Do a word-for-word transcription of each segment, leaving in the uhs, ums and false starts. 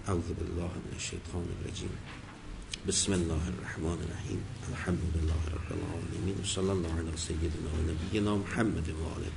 اعوذ بالله من الشیطان الرجیم. بسم الله الرحمن الرحیم. الحمد لله رب العالمین و صلی الله علی سیدنا و نبینا محمد و آله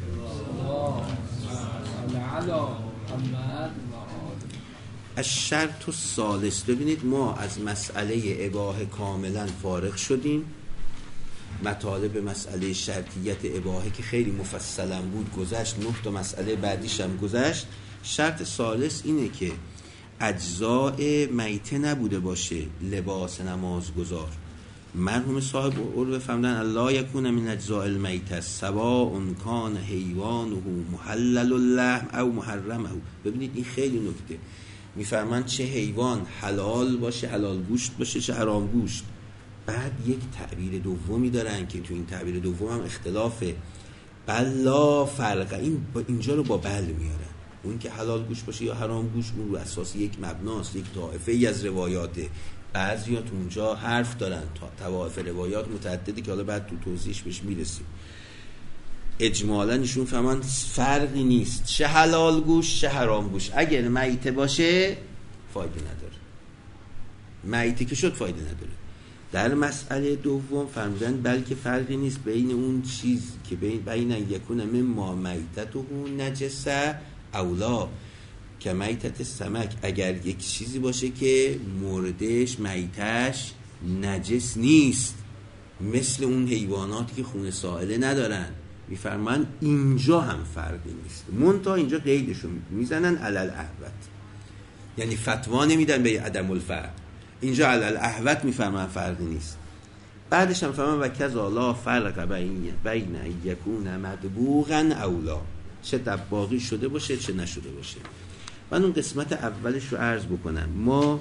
الطاهرین. الشرط الثالث. ببینید ما از مسئله اباحه کاملا فارغ شدیم. مطالب مسئله شرطیت اباحه که خیلی مفصلا بود گذشت، نه تا مسئله بعدیش هم گذشت. شرط ثالث اینه که اجزاء میته نبوده باشه لباس نمازگزار. مرحوم صاحب عرف فرمودن الله یکون من اجزاء المیته سواء کان حیوانه محلل اللحم او محرمه. ببینید این خیلی نکته. میفرمان چه حیوان حلال باشه، حلال گوشت باشه، چه حرام گوشت. بعد یک تعبیر دومی دارن که تو این تعبیر دوم هم اختلافه. بلا فرق. این اینجا رو با بل میارن. اون که حلال گوشت باشه یا حرام گوشت اون رو اساس یک مبناست، یک طائفه ای از روایاته. بعضیا تو اونجا حرف دارن، طوائف روایات متعددی که حالا بعد تو توضیحش بهش میرسیم. اجمالا ایشون فهمن فرقی نیست چه حلال گوشت چه حرام گوشت. اگر میته باشه فایده نداره، میته که شد فایده نداره. در مسئله دوم فرمودن بلکه فرقی نیست بین اون چیز که بین بین یکون مما میتته نجسه اولا که میتت سمک. اگر یک چیزی باشه که مردش میتش نجس نیست، مثل اون حیواناتی که خون سائله ندارن، میفرمان اینجا هم فرقی نیست. منتها اینجا قیدشون میزنن علل احوت، یعنی فتوا نمیدن به عدم الفرق. اینجا علل احوت میفرمان فرقی نیست. بعدش هم فرمان و کذا لا فرق بین بین یکون مدبوغا اولا، چه دباغی شده باشه چه نشده باشه. من اون قسمت اولش رو عرض بکنم. ما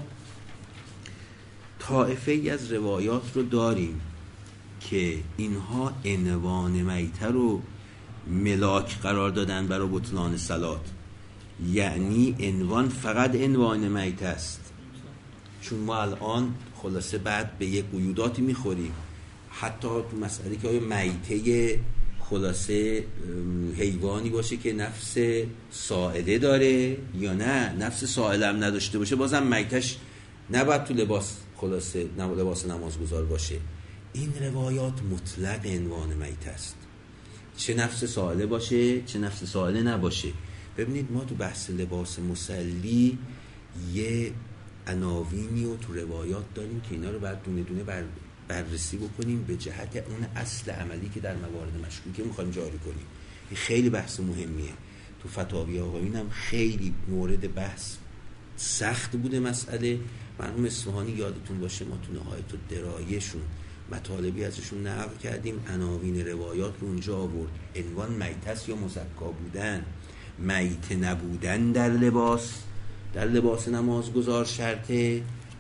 طائفه ای از روایات رو داریم که اینها عنوان میته رو ملاک قرار دادن برای بطلان صلات، یعنی عنوان فقط عنوان میته است. چون ما الان خلاصه بعد به یک قیوداتی میخوریم، حتی تو مسئله که آیا میته خلاصه حیوانی باشه که نفس سائله داره یا نه، نفس سائله هم نداشته باشه، بازم میتش نباید تو لباس خلاصه لباس نمازگزار باشه. این روایات مطلق عنوان میته است، چه نفس سائله باشه چه نفس سائله نباشه. ببینید ما تو بحث لباس مصلی یه عناوینی و تو روایات داریم که اینا رو بعد دونه دونه بر بررسی بکنیم به جهت اون اصل عملی که در موارد مشکوکه میخوایم جاری کنیم. این خیلی بحث مهمیه. تو فتاوی آقایون هم خیلی مورد بحث سخت بوده مسئله. مرحوم اصفهانی یادتون باشه ما تو نهایت و درایشون مطالبی ازشون نقل کردیم، عناوین روایات رو اونجا آورد. عنوان میته یا مزکا بودن، میته نبودن در لباس در لباس نمازگزار شرطه،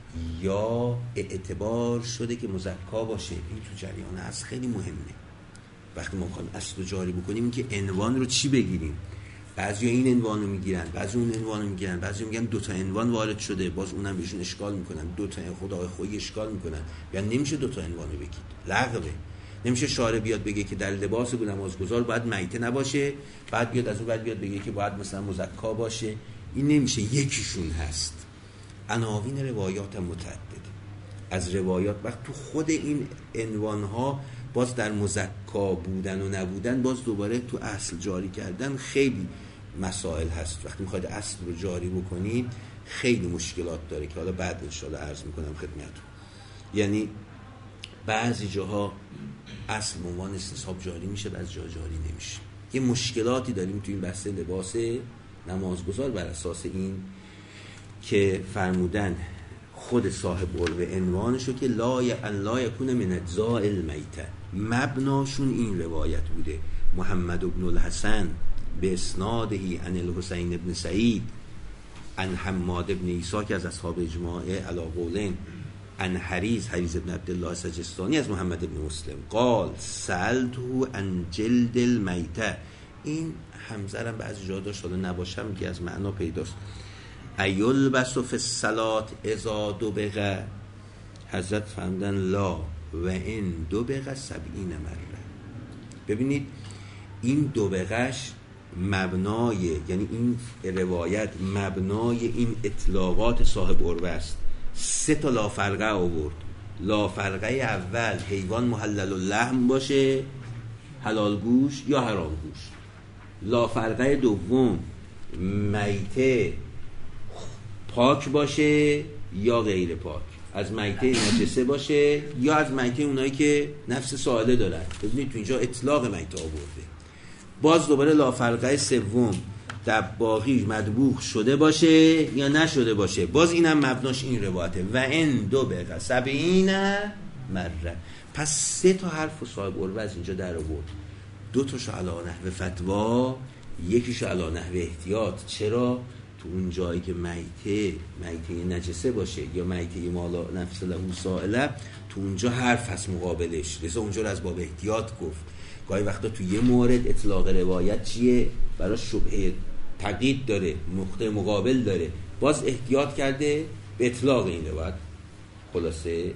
یا اعتبار شده که مزکا باشه. این تو جریان اصل خیلی مهمه. وقتی ما می‌خوایم اصل رو جاری بکنیم که عنوان رو چی بگیریم. بعضی این عنوان رو میگیرن، بعضی اون عنوان رو میگیرن، بعضی میگن دو تا عنوان وارد شده، باز اونم بهشون اشکال میکنن، دو تا خدای خویی اشکال میکنن. یعنی نمیشه دو تا عنوان رو بگید، لغوه. نمیشه شارع بیاد بگه که در لباس نمازگزار باید میته نباشه، بعد بیاد از اون بعد بیاد بگه که باید مثلا مزکا باشه. این نمیشه، یکیشون هست. عناوین روایات هم متعدد از روایات. وقت تو خود این عنوانها باز در مزکا بودن و نبودن باز دوباره تو اصل جاری کردن خیلی مسائل هست. وقتی میخواید اصل رو جاری بکنید خیلی مشکلات داره که حالا بعد انشاءالله عرض میکنم خدمتتون. یعنی بعضی جاها اصل به عنوان استصحاب جاری میشه، بعضی جاها جاری نمیشه. یه مشکلاتی داریم تو این بحث لباس نمازگزار بر اساس این که فرمودن خود صاحب قرب عنوانشو که لا لا یکون من اجزاء المیته، مبناشون این روایت بوده. محمد بن الحسن به اسناده عن الحسین بن سعید عن حماد بن عیسی که از اصحاب اجماع علی قولین، عن حریز حریز بن عبدالله سجستانی از محمد بن مسلم قال سألته عن جلد المیته. این حمزه هم بعضی جا داشت، حالا نباشم که از معنا پیداست. ایلبس فی الصلاة اذا دبغ، حضرت فرمودن لا و این دبغ سبعین مره. ببینید این دبغش مبنای، یعنی این روایت مبنای این اطلاقات صاحب عربه است. سه تا لافرقه آورد. لافرقه اول حیوان محلل اللحم باشه، حلال گوش یا حرام گوش. لافرقه دوم میته پاک باشه یا غیر پاک، از میته نجسه باشه یا از میته اونایی که نفس سائله دارن. ببینید تو اینجا اطلاق میته آورده. باز دوباره لافرقه سوم دباغی مدبوغ شده باشه یا نشده باشه، باز اینم مبناش این روایته و ان دو بقى سبعین مره. پس سه تا حرف و صاحب عربه از اینجا در آورد. دو تاشو علی نحو فتوا، یکیشو علی نحو احتیاط. چرا؟ تو اون جایی که میته میته نجسه باشه یا میته مالا نفس له سائله، تو اونجا حرف هست مقابلش، لذا اونجا رو از باب احتیاط گفت. گاهی وقتا تو یه مورد اطلاق روایت چیه؟ برای شبهه تقیید داره، نقطه مقابل داره، باز احتیاط کرده به اطلاق این روایت، خلاصه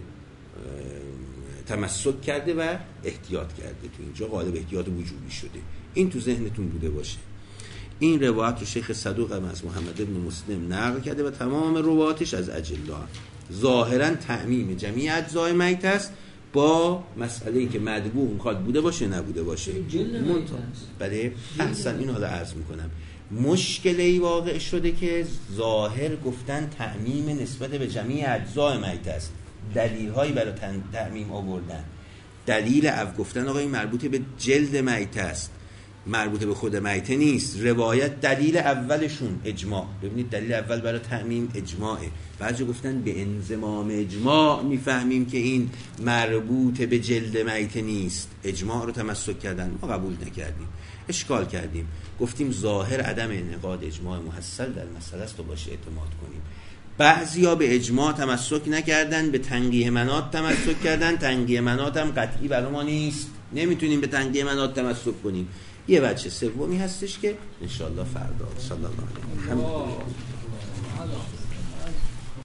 تمسک کرده و احتیاط کرده. تو اینجا غالب احتیاط وجوبی شده. این تو ذهنتون بوده باشه. این روایت رو شیخ صدوق هم از محمد ابن مسلم نقل کرده و تمام روایاتش از اجلا. ظاهرا تعمیم جمعی اجزای میت است با مسئله‌ای که مدبوغ میخواد بوده باشه نبوده باشه. بله احسن، این حالا عرض میکنم. مشکلی واقع شده که ظاهر گفتن تعمیم نسبت به جمعی اجزای میت است، دلیل هایی برای تعمیم آوردن. دلیل او گفتن آقا این مربوط به جلد میت است، مربوط به خود میته نیست. روایت دلیل اولشون اجماع. ببینید دلیل اول برای تعمیم اجماعه. بعضی گفتن به انضمام اجماع میفهمیم که این مربوط به جلد میته نیست. اجماع رو تمسک کردن، ما قبول نکردیم، اشکال کردیم، گفتیم ظاهر عدم انعقاد اجماع محصل در مسئله است و باشه اعتماد کنیم. بعضیا به اجماع تمسک نکردن، به تنقیح مناط تمسک کردن. تنقیح مناط هم قطعی برای ما نیست، نمیتونیم به تنقیح مناط تمسک کنیم. یه بچه سومی هستش که انشاءالله فردا صلی الله علیه و سلم.